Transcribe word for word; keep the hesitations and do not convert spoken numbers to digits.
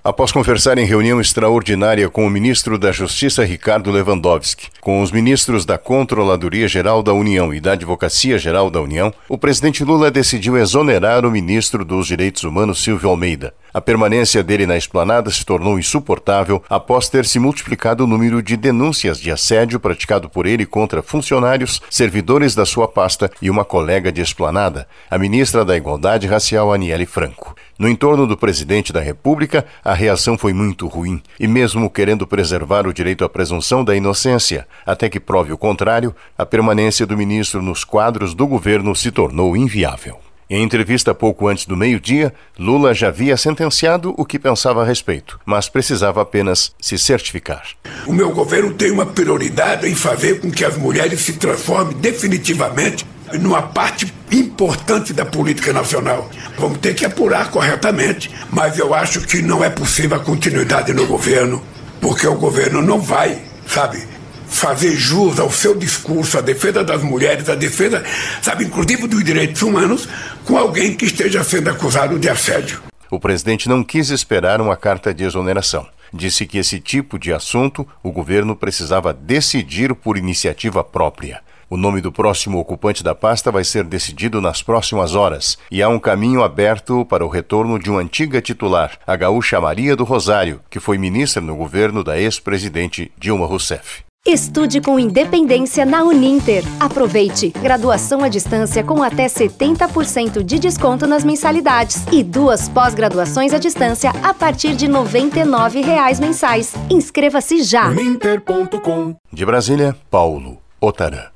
Após conversar em reunião extraordinária com o ministro da Justiça, Ricardo Lewandowski, com os ministros da Controladoria Geral da União e da Advocacia Geral da União, o presidente Lula decidiu exonerar o ministro dos Direitos Humanos, Silvio Almeida. A permanência dele na esplanada se tornou insuportável após ter se multiplicado o número de denúncias de assédio praticado por ele contra funcionários, servidores da sua pasta e uma colega de esplanada, a ministra da Igualdade Racial, Aniele Franco. No entorno do presidente da República, a reação foi muito ruim, e mesmo querendo preservar o direito à presunção da inocência, até que prove o contrário, a permanência do ministro nos quadros do governo se tornou inviável. Em entrevista pouco antes do meio-dia, Lula já havia sentenciado o que pensava a respeito, mas precisava apenas se certificar. O meu governo tem uma prioridade em fazer com que as mulheres se transformem definitivamente numa parte importante da política nacional. Vamos ter que apurar corretamente, mas eu acho que não é possível a continuidade no governo, porque o governo não vai, sabe, fazer jus ao seu discurso, à defesa das mulheres, à defesa, sabe, inclusive dos direitos humanos, com alguém que esteja sendo acusado de assédio. O presidente não quis esperar uma carta de exoneração. Disse que esse tipo de assunto o governo precisava decidir por iniciativa própria. O nome do próximo ocupante da pasta vai ser decidido nas próximas horas e há um caminho aberto para o retorno de uma antiga titular, a gaúcha Maria do Rosário, que foi ministra no governo da ex-presidente Dilma Rousseff. Estude com independência na Uninter. Aproveite! Graduação à distância com até setenta por cento de desconto nas mensalidades e duas pós-graduações à distância a partir de noventa e nove reais mensais. Inscreva-se já! Uninter ponto com. De Brasília, Paulo Otarã.